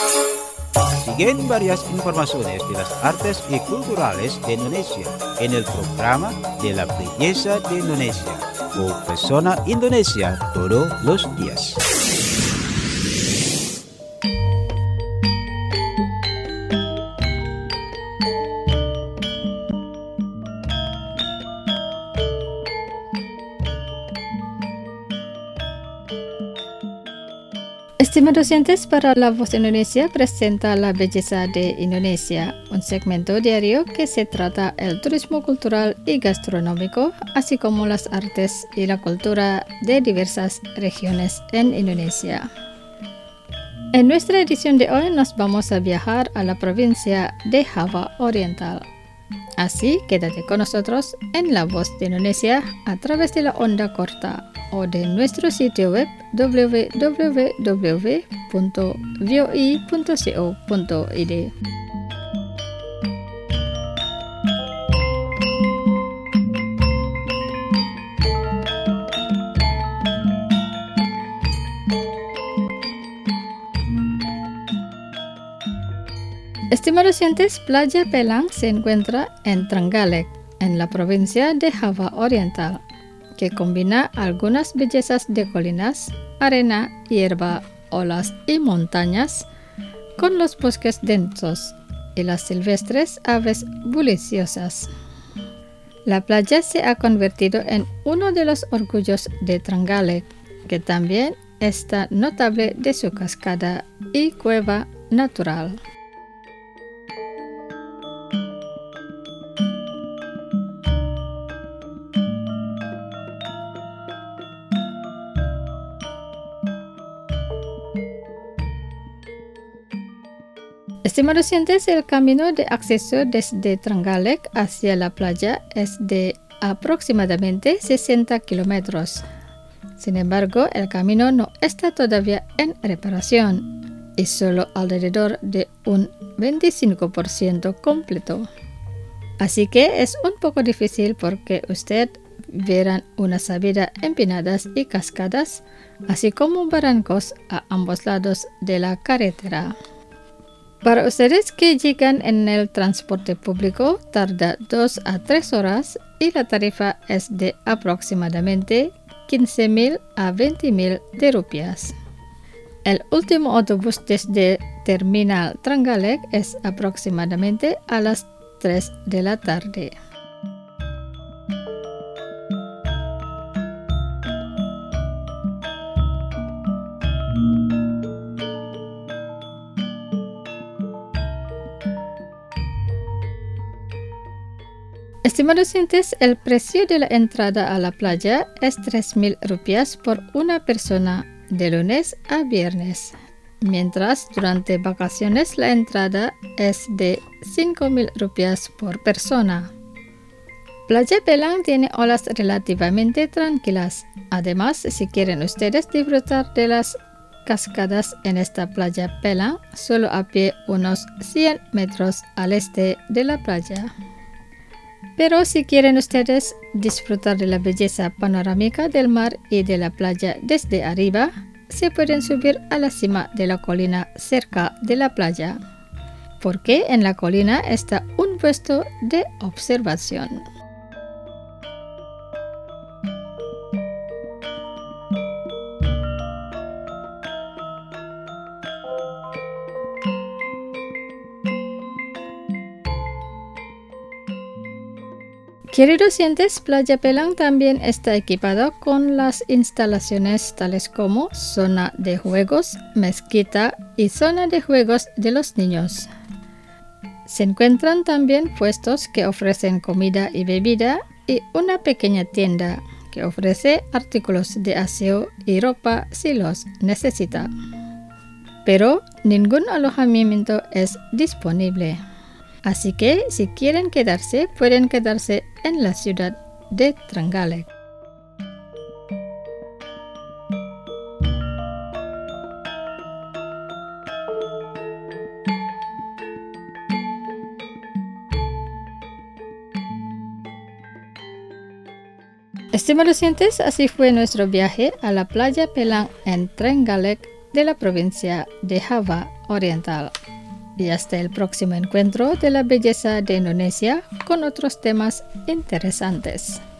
Siguen varias informaciones de las artes y culturales de Indonesia en el programa de la belleza de Indonesia o Persona Indonesia todos los días. Estimados oyentes, para La Voz de Indonesia presenta La Belleza de Indonesia, un segmento diario que se trata el turismo cultural y gastronómico, así como las artes y la cultura de diversas regiones en Indonesia. En nuestra edición de hoy nos vamos a viajar a la provincia de Java Oriental. Así, quédate con nosotros en La Voz de Indonesia a través de la onda corta o de nuestro sitio web www.voi.co.id. Estimados oyentes, Playa Pelang se encuentra en Trenggalek, en la provincia de Java Oriental, que combina algunas bellezas de colinas, arena, hierba, olas y montañas, con los bosques densos y las silvestres aves buliciosas. La playa se ha convertido en uno de los orgullos de Trenggalek, que también está notable de su cascada y cueva natural. Estimados oyentes, el camino de acceso desde Trenggalek hacia la playa es de aproximadamente 60 kilómetros. Sin embargo, el camino no está todavía en reparación y solo alrededor de un 25% completo. Así que es un poco difícil porque usted verá unas sabinas empinadas y cascadas, así como barrancos a ambos lados de la carretera. Para ustedes que llegan en el transporte público, tarda 2 a 3 horas y la tarifa es de aproximadamente 15.000 a 20.000 de rupias. El último autobús desde Terminal Trenggalek es aproximadamente a las 3 de la tarde. Estimados oyentes, el precio de la entrada a la playa es 3.000 rupias por una persona de lunes a viernes, mientras durante vacaciones la entrada es de 5.000 rupias por persona. Playa Pelang tiene olas relativamente tranquilas. Además, si quieren ustedes disfrutar de las cascadas en esta playa Pelang, solo a pie unos 100 metros al este de la playa. Pero si quieren ustedes disfrutar de la belleza panorámica del mar y de la playa desde arriba, se pueden subir a la cima de la colina cerca de la playa, porque en la colina está un puesto de observación. Queridos oyentes, Playa Pelang también está equipado con las instalaciones tales como zona de juegos, mezquita y zona de juegos de los niños. Se encuentran también puestos que ofrecen comida y bebida y una pequeña tienda que ofrece artículos de aseo y ropa si los necesita. Pero ningún alojamiento es disponible. Así que si quieren quedarse, pueden quedarse en la ciudad de Trenggalek. Estimados oyentes, así fue nuestro viaje a la playa Pelang en Trenggalek de la provincia de Java Oriental. Y hasta el próximo encuentro de la belleza de Indonesia con otros temas interesantes.